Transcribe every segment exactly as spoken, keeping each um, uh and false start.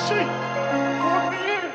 shit. What the hell?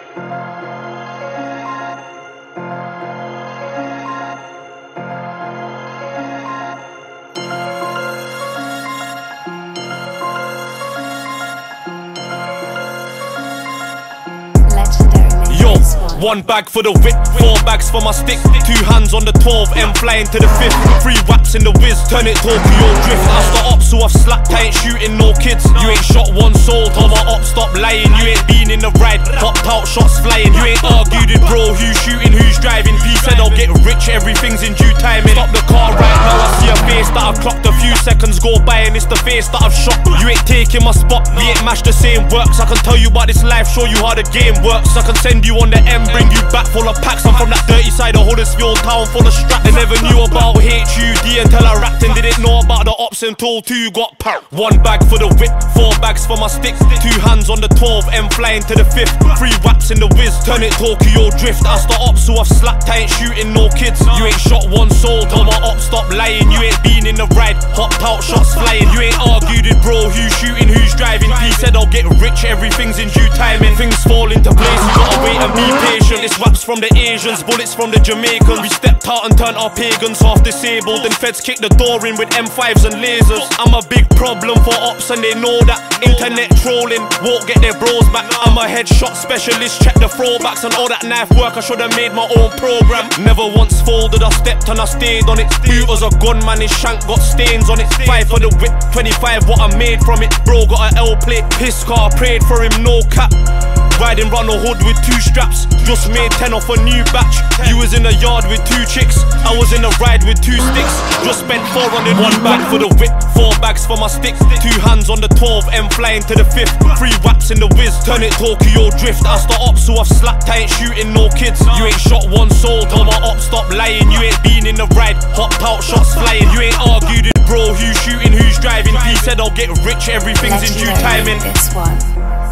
Yo, one bag for the whip, four bags for my stick, two hands on the twelve, M flying to the fifth, three whaps in the whiz, turn it Tokyo drift. Ask the ops who I've slapped, I ain't shooting no kids. You ain't shot one soul, told my ops stop lying. You ain't been in the ride, popped out, shots flying. You ain't argued with bro, who's shooting, who's driving. P said I'll get rich, everything's in due timing. Stop the car right now, I see a face that I've clocked. A few seconds go by and it's the face that I've shot. You ain't taking my spot, we ain't mashed the same works. I can tell you about this life, show you how the game works. I can send you on the M, bring you back full of packs. I'm from that dirty side of Huddersfield town full of straps. They never knew about H U D until I rapped, and didn't know about the ops until two got packed. One bag for the whip, four bags for my stick, two hands on the twelve, M flying to the fifth, three whaps in the whiz, turn it Tokyo drift. Ask the ops who I've slapped, I ain't shooting no kids. You ain't shot one soul, told my ops stop lying. You ain't been in the ride, hopped out, shots flying. You ain't argued with bro, who's shooting, who's driving. P said I'll get rich, everything's in due timing. Things fall into place, you gotta wait and be patient. This raps from the Asians, bullets from the Jamaicans. We stepped out and turned our pagans half disabled. Then feds kicked the door in with M fives and lasers. I'm a big problem for ops and they know that. Internet trolling won't get their bros back. I'm a headshot specialist, check the throwbacks. And all that knife work, I should've made my own program. Never once folded, I stepped and I stayed on it. Boot was a gunman, his shank got stains on it. Five for the whip, twenty-five what I made from it. Bro got a L plate, piss car, prayed for him, no cap. Riding round the hood with two straps, just made ten off a new batch. You was in the yard with two chicks, I was in the ride with two sticks. Just spent four hundred, one bag for the whip, four bags for my stick, two hands on the twelve, M flying to the fifth, three whaps in the whiz, turn it Tokyo drift. Ask the ops who I've slapped, I ain't shooting no kids. You ain't shot one soul, told my ops stop lying. You ain't been in the ride, hopped out, shots flying. You ain't argued with bro, who's shooting, who's driving. P said I'll get rich, everything's in due timing. This one.